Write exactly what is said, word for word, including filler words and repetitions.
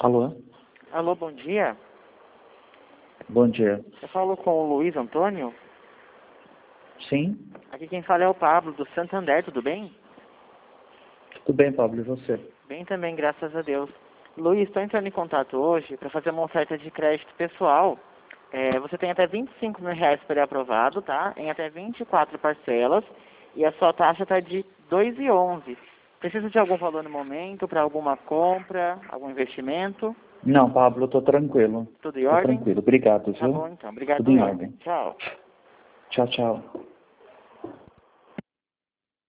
Alô? Alô, bom dia. Bom dia. Eu falo com o Luiz Antônio. Sim? Aqui quem fala é o Pablo, do Santander, tudo bem? Tudo bem, Pablo, e você? Bem também, graças a Deus. Luiz, estou entrando em contato hoje para fazer uma oferta de crédito pessoal. É, você tem até vinte e cinco mil reais para ele aprovado, tá? Em até vinte e quatro parcelas. E a sua taxa está de dois vírgula onze. Precisa de algum valor no momento, para alguma compra, algum investimento? Não, Pablo, eu tô tranquilo. Tudo em Tô ordem? tranquilo. Obrigado, Tá bom viu? então. Obrigado Tudo em eu. ordem. Tchau. Tchau, tchau.